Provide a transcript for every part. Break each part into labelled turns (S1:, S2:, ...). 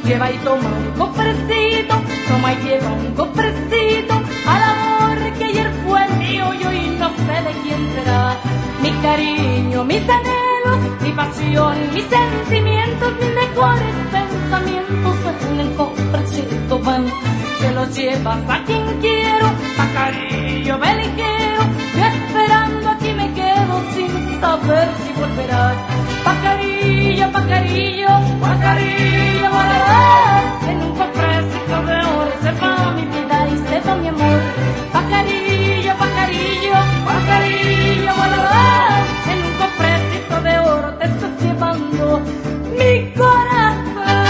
S1: lleva y toma un cofrecito, toma y lleva un cofrecito al amor que ayer fue mío y hoy no sé de quién será. Mi cariño, mis anhelos, mi pasión, mis sentimientos, mis mejores pensamientos en el cofrecito van. Se los llevas a quien quiero, pajarillo beligero, yo esperando aquí me quedo sin saber si volverás. Pajarillo, pajarillo, pajarillo volará, en un cofrecito de oro se va mi vida y se va mi amor. Pajarillo, pajarillo, pajarillo volará, en un cofrecito de oro te estás llevando mi corazón.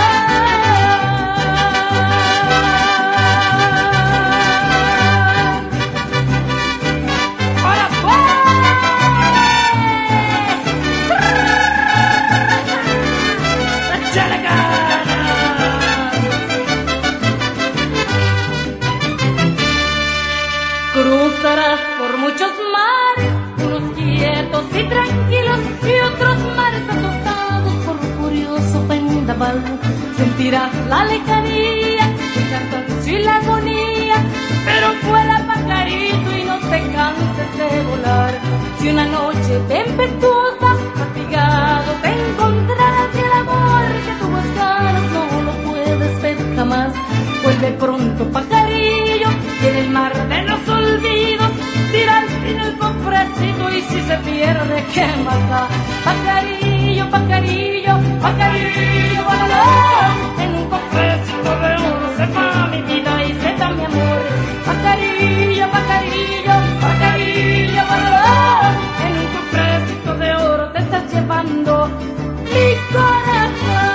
S1: Cruzarás por muchos mares, unos quietos y tranquilos y otros mares azotados por un furioso vendaval. Sentirás la lejanía, el cansancio y la agonía, pero vuela pajarito y no te canses de volar. Si una noche tempestuosa, fatigado te encontrarás y el amor que tú buscas no lo puedes ver jamás. Vuelve pronto pajarillo y en el mar de los olvidos tira al fin el cofrecito y si se pierde ¿qué más da? Pajarillo, pajarillo, pajarillo volará, en un cofrecito de oro se va mi vida y se da mi amor. Pajarillo, pajarillo, pajarillo volará, en un cofrecito de oro te estás llevando mi corazón.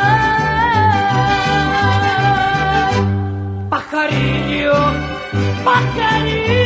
S1: Pajarillo, pajarillo.